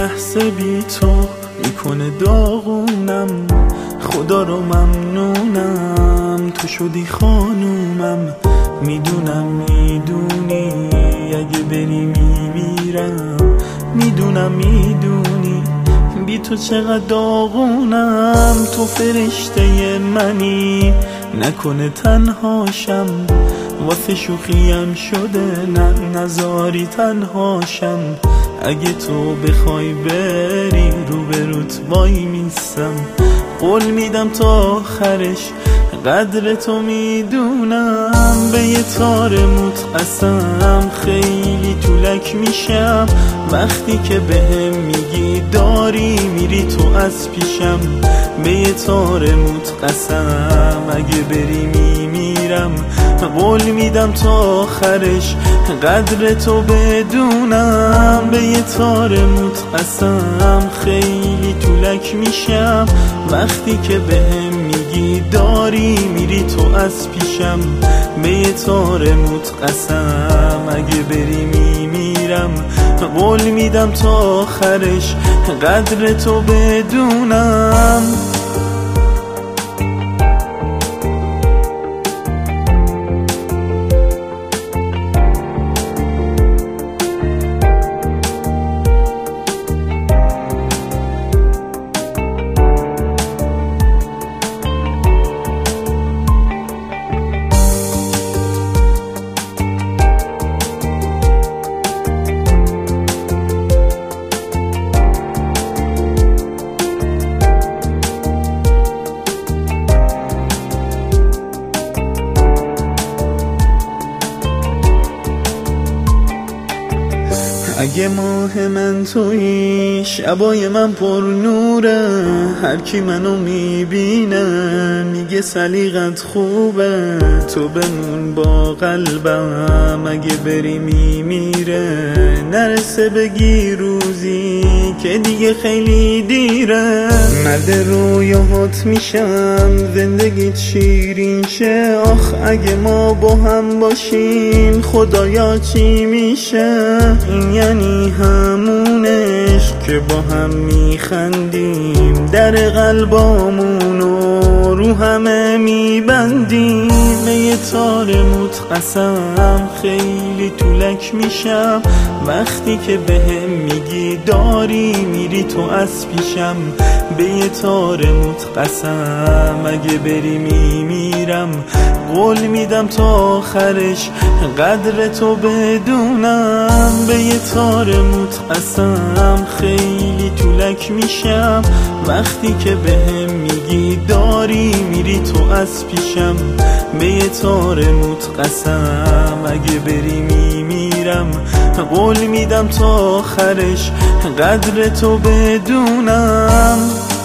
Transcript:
لحظه بی تو میکنه داغونم. خدا رو ممنونم تو شدی خانومم. میدونم میدونی اگه بری میمیرم. میدونم میدونی بی تو چقدر داغونم. تو فرشته منی نکنه تنهاشم. واسه شوخیم شده نه نزاری تنهاشم. اگه تو بخوای بری روبروت وای میستم. قول میدم تا آخرش قدر تو میدونم. به یه تار موت قسم خیلی طولک میشم. وقتی که بهم میگی داری میری تو از پیشم. به یه تار موت قسم اگه بری میمیرم. قول میدم تا آخرش قدر تو بدونم. به یه تار موت قسم خیلی طولک میشم. وقتی که بهم میگی داری میری تو از پیشم. به یه تار موت قسم اگه بری میمیرم. قول میدم تا آخرش قدر تو بدونم. اگه ماه من تویی شبای من پر نوره. هر کی منو میبینه میگه سلیقت خوبه. تو بمون با قلبم اگه بری میمیره. نرسه بگی روزی که دیگه خیلی دیره. مرد رویاهات میشم زندگیت شیرین شه. آخ اگه ما با هم باشیم خدایا چی میشه. این یعنی همونش که با هم میخندیم. در قلبامونو رو همه میبندیم. یه تار موت قسم خیلی طولک میشم. وقتی که بهم میگی داری میری تو از پیشم. به یه تار موت قسم اگه بری میمیرم. قول میدم تا آخرش قدر تو بدونم. به یه تار موت قسم خیلی طولک میشم. وقتی که بهم میگی داری میری تو از پیشم. به یه تار موت قسم اگه بری میمیرم. قول میدم تا آخرش قدر تو بدونم.